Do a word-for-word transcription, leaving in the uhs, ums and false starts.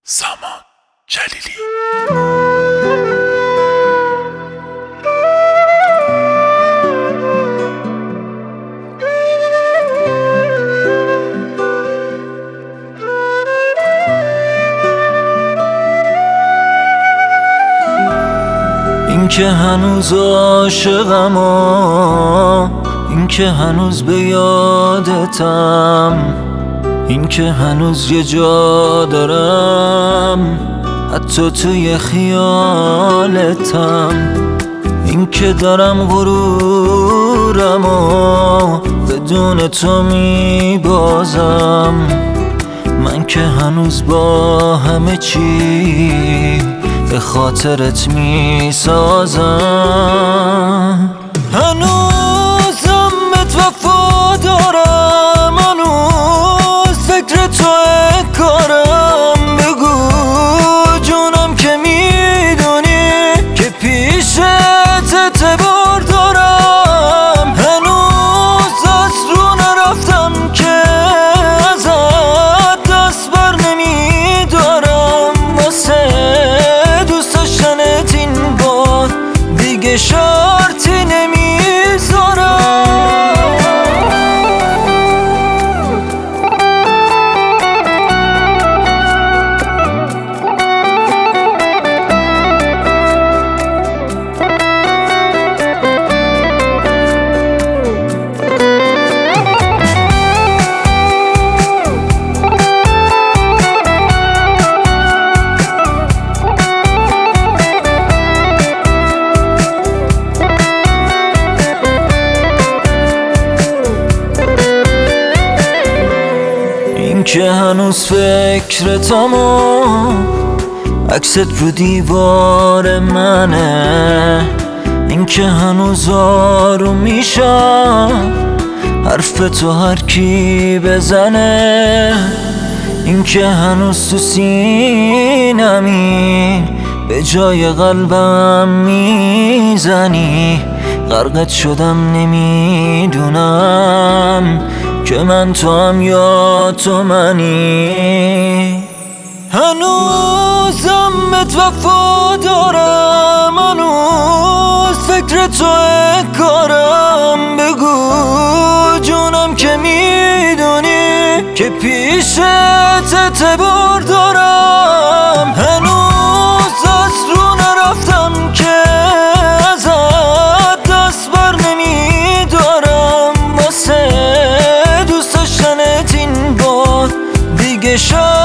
سامان جلیلی. این که هنوز عاشقم و این که هنوز به یادتم، این که هنوز یه جا دارم حتی توی خیالتم، این که دارم غرورم و بدون تو میبازم، من که هنوز با همه چی به خاطرت میسازم. هنوزم بهت وفا دارم، هنوز فکر توی کارم. بگو جونم که میدونی که پیشت اعتبار دارم. هنوز از رو نرفتم که ازت دست بر نمیدارم، واسه دوست داشتنت این بار دیگه شرطی نمیذارم. این که هنوز فکرتم و عکست رو دیوار منه، این که هنوز آروم میشم حرف تو هر کی بزنه، این که هنوز تو سینمی به جای قلبم میزنی. غرقت شدم نمیدونم که من تو هم یا تو منی. هنوزم بهت وفا دارم، هنوز فکر توی کارم. بگو جونم که میدونی که پیشت اعتبار دارم. هنوز از رو نرفتم که ازت دست بر نمیدارم، واسه دوست داشتنت این بار دیگه شد